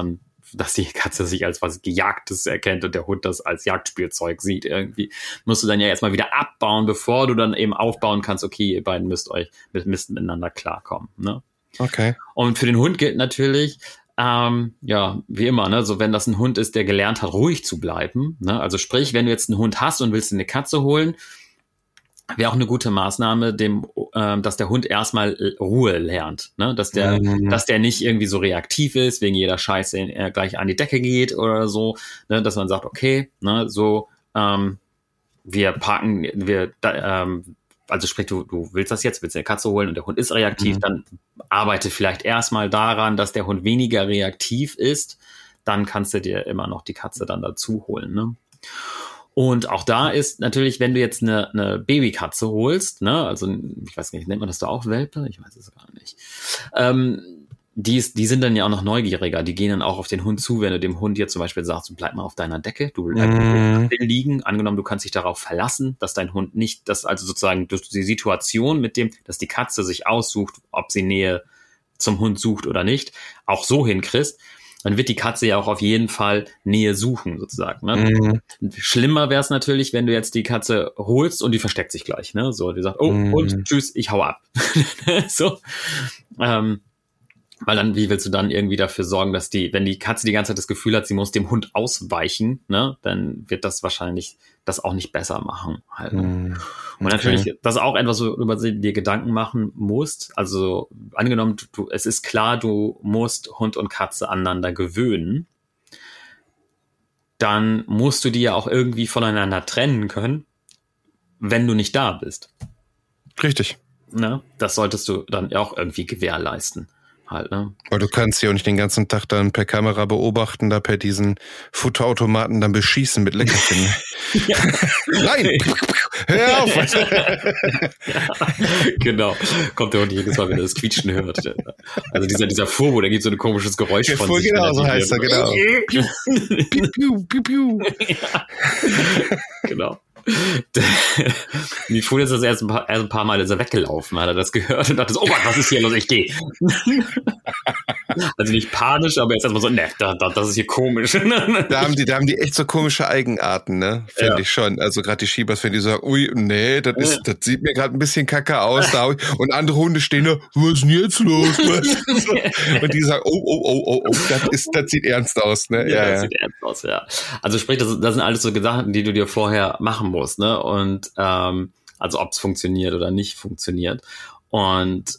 S2: dass die Katze sich als was Gejagtes erkennt und der Hund das als Jagdspielzeug sieht irgendwie, musst du dann ja erstmal wieder abbauen, bevor du dann eben aufbauen kannst, okay, ihr beiden müsst miteinander klarkommen, ne?
S1: Okay.
S2: Und für den Hund gilt natürlich, wie immer, ne, so wenn das ein Hund ist, der gelernt hat, ruhig zu bleiben, ne, also sprich, wenn du jetzt einen Hund hast und willst eine Katze holen, wäre auch eine gute Maßnahme, dass der Hund erstmal Ruhe lernt, ne, dass der nicht irgendwie so reaktiv ist, wegen jeder Scheiße er gleich an die Decke geht oder so, ne, dass man sagt, okay, ne, so, also sprich, du willst das jetzt, willst eine Katze holen und der Hund ist reaktiv, dann arbeite vielleicht erstmal daran, dass der Hund weniger reaktiv ist, dann kannst du dir immer noch die Katze dann dazu holen, ne? Und auch da ist natürlich, wenn du jetzt eine Babykatze holst, ne, also ich weiß nicht, nennt man das da auch Welpe? Ich weiß es gar nicht. Die sind dann ja auch noch neugieriger, die gehen dann auch auf den Hund zu, wenn du dem Hund jetzt zum Beispiel sagst, du bleib mal auf deiner Decke, du bleibst liegen, angenommen, du kannst dich darauf verlassen, dass dein Hund nicht, dass also sozusagen durch die Situation mit dem, dass die Katze sich aussucht, ob sie Nähe zum Hund sucht oder nicht, auch so hinkriegst, dann wird die Katze ja auch auf jeden Fall Nähe suchen, sozusagen, ne? Schlimmer wäre es natürlich, wenn du jetzt die Katze holst und die versteckt sich gleich, ne? So, die sagt, oh, und tschüss, ich hau ab. So, weil dann, wie willst du dann irgendwie dafür sorgen, dass wenn die Katze die ganze Zeit das Gefühl hat, sie muss dem Hund ausweichen, ne, dann wird das wahrscheinlich das auch nicht besser machen. Halt. Und natürlich, das ist auch etwas, worüber du dir Gedanken machen musst. Also angenommen, es ist klar, du musst Hund und Katze aneinander gewöhnen, dann musst du die ja auch irgendwie voneinander trennen können, wenn du nicht da bist.
S1: Richtig.
S2: Ne? Das solltest du dann auch irgendwie gewährleisten. Halt, ne?
S1: Aber du kannst ja auch nicht den ganzen Tag dann per Kamera beobachten, da per diesen Futterautomaten dann beschießen mit Leckerchen. Nein! Hör auf!
S2: Ja, genau. Kommt der Hund jedes Mal, wenn er das Quietschen hört. Also dieser Furbo, der gibt so ein komisches Geräusch von sich.
S1: Genau, so heißt er, genau. Piu, piu, piu, piu.
S2: Ja. Genau. Mir fuhr jetzt das erst ein paar Mal ist er weggelaufen, hat er das gehört und dachte so, oh Gott, was ist hier los, ich gehe. Also nicht panisch, aber jetzt erstmal so, ne, das ist hier komisch.
S1: Da haben die echt so komische Eigenarten, ne? Finde ich schon. Also gerade die Schiebers, wenn die sagen, ui, nee, das sieht mir gerade ein bisschen kacke aus. Da und andere Hunde stehen da, was ist denn jetzt los? Und die sagen, oh, das sieht ernst aus, ne?
S2: Ja, das sieht ernst aus, ja. Also sprich, das sind alles so Sachen, die du dir vorher machen musst, ne? Und also ob es funktioniert oder nicht funktioniert. Und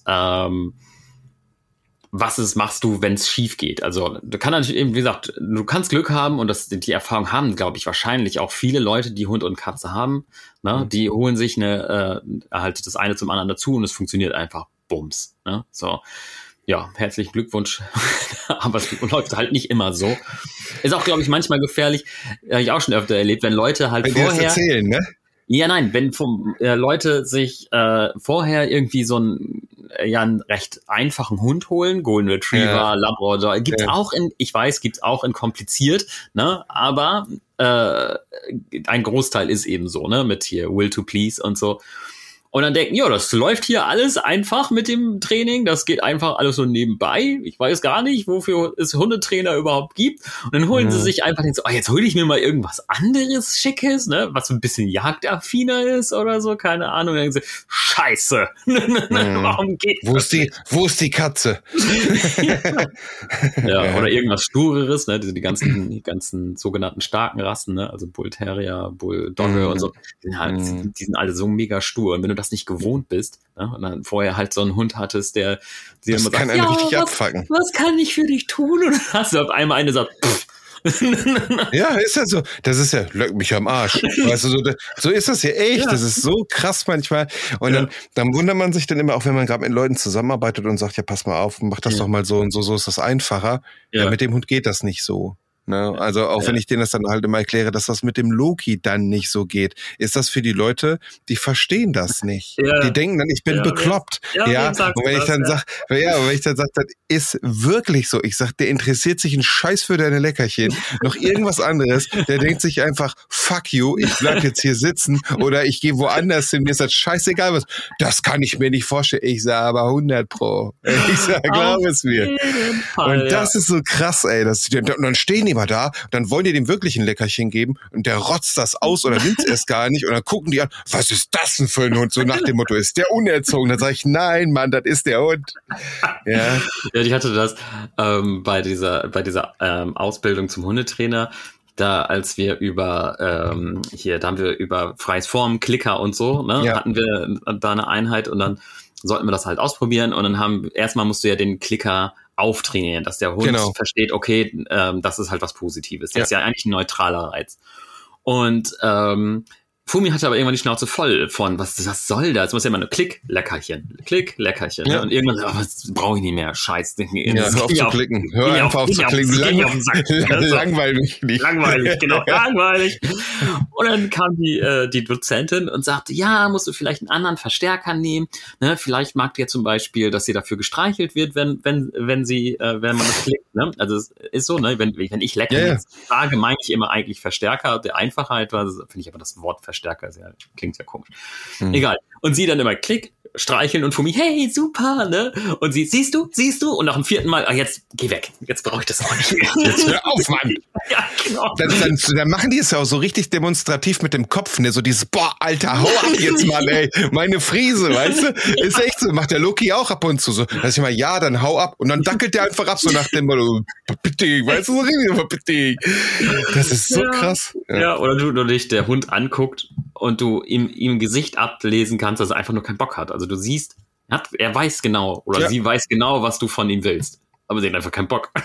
S2: machst du, wenn es schief geht? Also du kannst natürlich eben, wie gesagt, du kannst Glück haben und die Erfahrung haben, glaube ich, wahrscheinlich auch viele Leute, die Hund und Katze haben, ne? Die holen sich halt das eine zum anderen dazu und es funktioniert einfach bums, ne? So. Ja, herzlichen Glückwunsch. Aber es läuft halt nicht immer so. Ist auch, glaube ich, manchmal gefährlich. Habe ich auch schon öfter erlebt, wenn Leute halt
S1: vorher... Wenn die das erzählen, ne?
S2: Ja, nein, wenn Leute sich vorher irgendwie so einen recht einfachen Hund holen, Golden Retriever, Labrador, gibt's auch gibt's auch in kompliziert, ne? Aber ein Großteil ist eben so, ne? Mit hier Will to Please und so. Und dann denken, ja, das läuft hier alles einfach mit dem Training, das geht einfach alles so nebenbei. Ich weiß gar nicht, wofür es Hundetrainer überhaupt gibt. Und dann holen sie sich einfach so, jetzt hole ich mir mal irgendwas anderes Schickes, ne, was so ein bisschen jagdaffiner ist oder so, keine Ahnung. Und dann denken sie, Scheiße, warum geht das?
S1: Wo ist die Katze?
S2: Ja, oder irgendwas Stureres, ne, die ganzen sogenannten starken Rassen, ne, also Bull Terrier, Bull Dogge und so, die sind alle so mega stur. Und wenn du das nicht gewohnt bist, ne, und dann vorher halt so einen Hund hattest, der dir immer sagt,
S1: richtig abfucken.
S2: Was kann ich für dich tun? Und dann hast du auf einmal eine sagt, pff.
S1: Ja, ist ja so. Das ist ja, leck mich am Arsch. Weißt du, so ist das ja echt. Ja. Das ist so krass manchmal. Und dann wundert man sich dann immer, auch wenn man gerade mit Leuten zusammenarbeitet und sagt, ja, pass mal auf, mach das doch mal so und so ist das einfacher. Ja, mit dem Hund geht das nicht so. Ne? Also auch wenn ich denen das dann halt immer erkläre, dass das mit dem Loki dann nicht so geht, ist das für die Leute, die verstehen das nicht. Die denken dann, ich bin bekloppt. Und wenn ich dann sage, das ist wirklich so. Ich sag, der interessiert sich ein Scheiß für deine Leckerchen, noch irgendwas anderes. Der denkt sich einfach, fuck you, ich bleib jetzt hier sitzen oder ich gehe woanders hin. Mir ist das scheißegal was. Das kann ich mir nicht vorstellen. Ich sage aber 100 Pro. Ich sag, glaub es mir. Und das ist so krass, ey. Und dann stehen die mal da, dann wollen die dem wirklich ein Leckerchen geben und der rotzt das aus oder nimmt es erst gar nicht und dann gucken die an, was ist das denn für ein Hund? So nach dem Motto, ist der unerzogen? Dann sage ich, nein, Mann, das ist der Hund. Ja,
S2: ich hatte das bei dieser Ausbildung zum Hundetrainer, da als wir da haben wir über freies Formen, Klicker und so, ne, hatten wir da eine Einheit und dann sollten wir das halt ausprobieren und dann erstmal musst du ja den Klicker auftrainieren, dass der Hund versteht, okay, das ist halt was Positives. Das ist ja eigentlich ein neutraler Reiz. Und Fumi hatte aber irgendwann die Schnauze voll von, was soll das? Es muss ja immer nur Klick-Leckerchen. Klick-Leckerchen. Ja. Und irgendwann, das brauche ich nicht mehr. Scheiß.
S1: Hör auf zu klicken. Hör einfach auf zu klicken. Langweilig nicht.
S2: Langweilig, genau. Langweilig. Und dann kam die Dozentin und sagte, ja, musst du vielleicht einen anderen Verstärker nehmen. Ne? Vielleicht mag dir zum Beispiel, dass sie dafür gestreichelt wird, wenn man das klickt. Ne? Also es ist so, ne? Wenn ich lecker sage, meine ich immer eigentlich Verstärker. Der Einfachheit war, finde ich aber das Wort Verstärker klingt ja komisch. Egal. Und sie dann immer Klick, streicheln und Fumi, hey, super, ne? Und sie, siehst du? Und nach dem 4. Mal, jetzt geh weg. Jetzt brauche ich das auch nicht mehr.
S1: Jetzt hör auf, Mann.
S2: Ja, genau.
S1: Dann machen die es ja auch so richtig demonstrativ mit dem Kopf, ne? So dieses, boah, Alter, hau ab jetzt, Mann, ey. Meine Friese, weißt du? Ist echt so. Macht der Loki auch ab und zu so. Da ist immer, ja, dann hau ab. Und dann dackelt der einfach ab, so nach dem Motto, bitte, weißt du, so richtig, bitte. Das ist so krass.
S2: Ja, oder du dich der Hund anguckt und du ihm im Gesicht ablesen kannst, dass er einfach nur keinen Bock hat. Also du siehst, er weiß genau, oder sie weiß genau, was du von ihm willst. Aber sie hat einfach keinen Bock.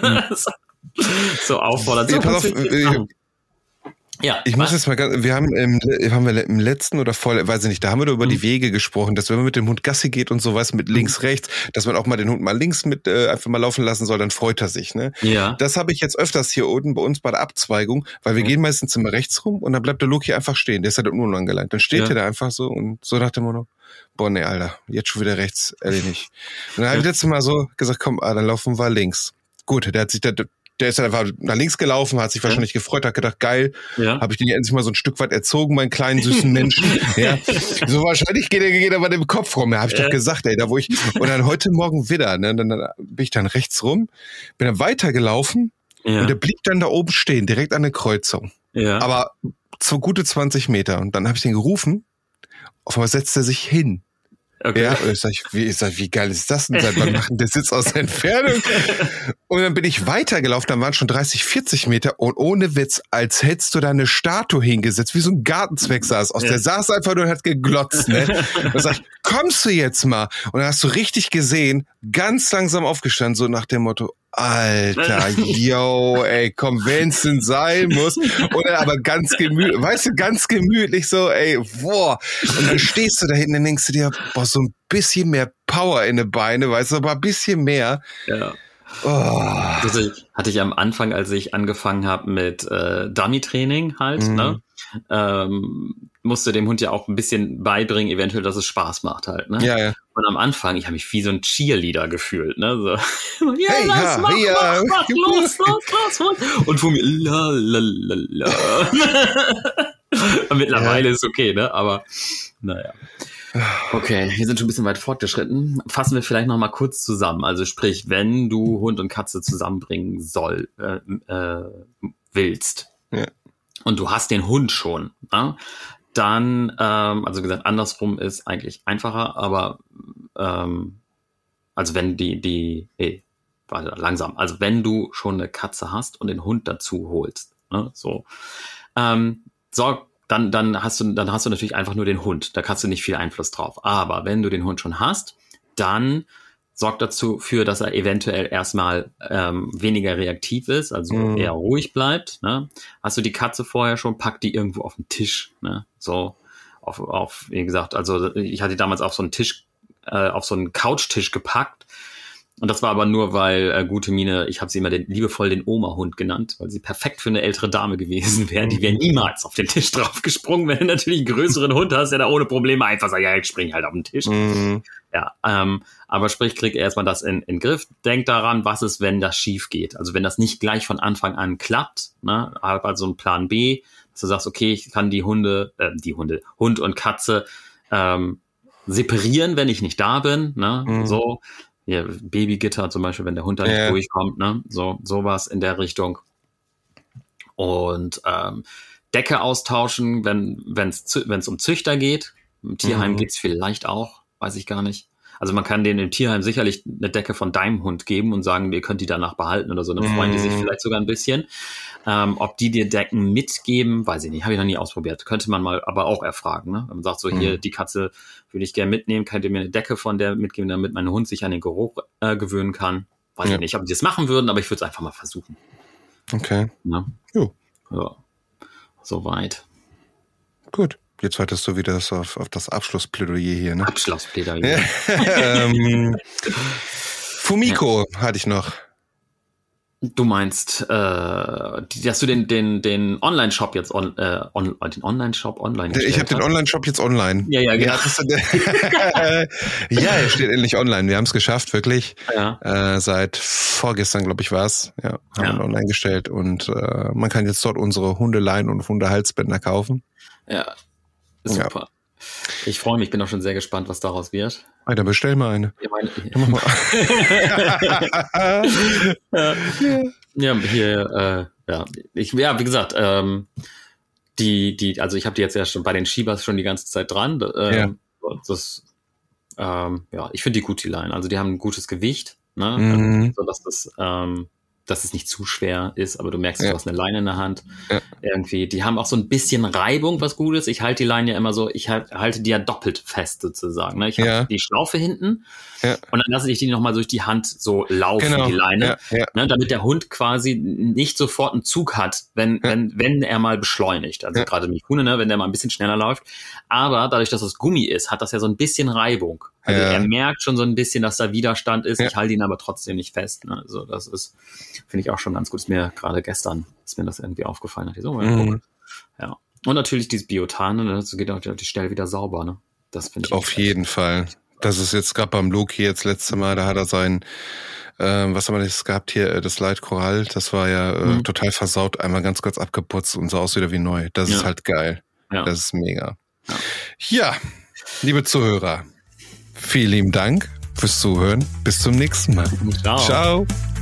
S2: So auffordernd. So,
S1: pass auf, ich muss jetzt mal wir haben im letzten oder weiß ich nicht, da haben wir über die Wege gesprochen, dass wenn man mit dem Hund Gassi geht und sowas mit links, rechts, dass man auch mal den Hund mal links mit einfach mal laufen lassen soll, dann freut er sich, ne?
S2: Ja.
S1: Das habe ich jetzt öfters hier unten bei uns bei der Abzweigung, weil wir gehen meistens immer rechts rum und dann bleibt der Loki einfach stehen, der ist halt nur angelangt. Dann steht er da einfach so und so nach dem Motto, boah, nee, Alter, jetzt schon wieder rechts, ehrlich nicht. Und dann habe ich letztes Mal so gesagt, komm, dann laufen wir links. Gut, der ist einfach nach links gelaufen, hat sich wahrscheinlich gefreut, hat gedacht, geil, habe ich den endlich mal so ein Stück weit erzogen, meinen kleinen, süßen Menschen. So wahrscheinlich geht er bei dem Kopf rum. Ja, habe ich doch gesagt, ey, und dann heute Morgen wieder, ne, dann bin ich dann rechts rum, bin dann weitergelaufen und der blieb dann da oben stehen, direkt an der Kreuzung. Ja. Aber so gute 20 Meter. Und dann habe ich den gerufen, auf einmal setzt er sich hin. Okay. Ja, und ich sag, wie geil ist das denn? Seit wann machen der Sitz aus der Entfernung? Und dann bin ich weitergelaufen, dann waren schon 30, 40 Meter und ohne Witz, als hättest du da eine Statue hingesetzt, wie so ein Gartenzwerg saß. Der saß einfach nur und hat geglotzt, ne? Und dann sag ich, kommst du jetzt mal? Und dann hast du richtig gesehen, ganz langsam aufgestanden, so nach dem Motto, Alter, yo, ey, komm, wenn's denn sein muss. Oder aber ganz gemütlich, weißt du, ganz gemütlich so, ey, boah. Und dann stehst du da hinten und denkst du dir, boah, so ein bisschen mehr Power in den Beine, weißt du, aber ein bisschen mehr.
S2: Ja. Oh. Das hatte ich am Anfang, als ich angefangen habe mit Dummy-Training halt, ne? Musste dem Hund ja auch ein bisschen beibringen, eventuell, dass es Spaß macht halt, ne?
S1: Ja.
S2: Und am Anfang, ich habe mich wie so ein Cheerleader gefühlt, ne? So, mach, los. Und von mir, la. Und mittlerweile ist okay, ne? Aber, naja. Okay, wir sind schon ein bisschen weit fortgeschritten. Fassen wir vielleicht noch mal kurz zusammen. Also sprich, wenn du Hund und Katze zusammenbringen willst und du hast den Hund schon, dann, also wie gesagt, andersrum ist eigentlich einfacher, aber also wenn also wenn du schon eine Katze hast und den Hund dazu holst, ne, so, dann hast du natürlich einfach nur den Hund. Da kannst du nicht viel Einfluss drauf. Aber wenn du den Hund schon hast, dann sorgt dafür, dass er eventuell erstmal weniger reaktiv ist, also eher ruhig bleibt. Ne? Hast du die Katze vorher schon, pack die irgendwo auf den Tisch. Ne? So wie gesagt, also ich hatte damals auf so einen Tisch, auf so einen Couchtisch gepackt. Und das war aber nur, weil gute Mine, ich habe sie immer liebevoll den Oma-Hund genannt, weil sie perfekt für eine ältere Dame gewesen wäre. Die wäre niemals auf den Tisch drauf gesprungen, wenn du natürlich einen größeren Hund hast, der da ohne Probleme einfach sagt, ja, ich spring halt auf den Tisch. Ja, aber sprich, krieg erstmal das in den Griff. Denk daran, was ist, wenn das schief geht. Also wenn das nicht gleich von Anfang an klappt, ne, hab also einen Plan B, dass du sagst, okay, ich kann Hund und Katze separieren, wenn ich nicht da bin, ne, so. Ja, Babygitter zum Beispiel, wenn der Hund da nicht durchkommt, ne? Sowas in der Richtung. Und Decke austauschen, wenn es um Züchter geht. Im Tierheim geht's vielleicht auch, weiß ich gar nicht. Also man kann denen im Tierheim sicherlich eine Decke von deinem Hund geben und sagen, ihr könnt die danach behalten oder so. Dann freuen die sich vielleicht sogar ein bisschen. Ob die dir Decken mitgeben, weiß ich nicht, habe ich noch nie ausprobiert. Könnte man mal aber auch erfragen. Ne? Wenn man sagt, so hier, die Katze würde ich gerne mitnehmen, könnt ihr mir eine Decke von der mitgeben, damit mein Hund sich an den Geruch gewöhnen kann. Weiß ich nicht, ob die das machen würden, aber ich würde es einfach mal versuchen.
S1: Okay.
S2: Ne?
S1: Jo.
S2: Ja, soweit.
S1: Gut. Jetzt wartest du wieder auf das Abschlussplädoyer hier, ne?
S2: Abschlussplädoyer.
S1: Fumiko hatte ich noch.
S2: Du meinst, dass du den Online-Shop jetzt den Online-Shop online gestellt
S1: Ich habe den Online-Shop jetzt online.
S2: Ja, genau.
S1: Ja, er steht endlich online. Wir haben es geschafft, wirklich.
S2: Ja.
S1: Seit vorgestern, glaube ich, war es. Ja, haben wir online gestellt. Und man kann jetzt dort unsere Hundeleien und Hundehalsbänder kaufen.
S2: Ja, super. Ja. Ich freue mich, ich bin auch schon sehr gespannt, was daraus wird.
S1: Alter, bestell mal eine.
S2: Wie gesagt, also ich habe die jetzt ja schon bei den Shibas schon die ganze Zeit dran. Ich finde die gut, die Leinen. Also die haben ein gutes Gewicht, ne? So dass es nicht zu schwer ist, aber du merkst, du hast eine Leine in der Hand. Ja. Irgendwie, die haben auch so ein bisschen Reibung, was gut ist. Ich halte die Leine ja immer so, ich halte die ja doppelt fest sozusagen. Ne? Ich habe die Schlaufe hinten und dann lasse ich die nochmal durch die Hand so laufen, die Leine, ne? Damit der Hund quasi nicht sofort einen Zug hat, wenn er mal beschleunigt. Also gerade Mikune, ne? Wenn der mal ein bisschen schneller läuft. Aber dadurch, dass es Gummi ist, hat das ja so ein bisschen Reibung. Also er merkt schon so ein bisschen, dass da Widerstand ist. Ich halte ihn aber trotzdem nicht fest. Ne? Also das finde ich auch schon ganz gut. Ist mir gerade gestern, ist mir das irgendwie aufgefallen. Ja. Und natürlich dieses Biotan, ne? Das geht auch die Stelle wieder sauber. Ne? Das finde ich
S1: auf jeden Fall. Das ist jetzt gerade beim Loki jetzt letzte Mal, da hat er sein, was haben wir jetzt gehabt hier, das Light Korall, das war ja total versaut, einmal ganz kurz abgeputzt und sah aus wieder wie neu. Das ist halt geil. Ja. Das ist mega. Ja, liebe Zuhörer, vielen lieben Dank fürs Zuhören. Bis zum nächsten Mal.
S2: Ciao.
S1: Ciao.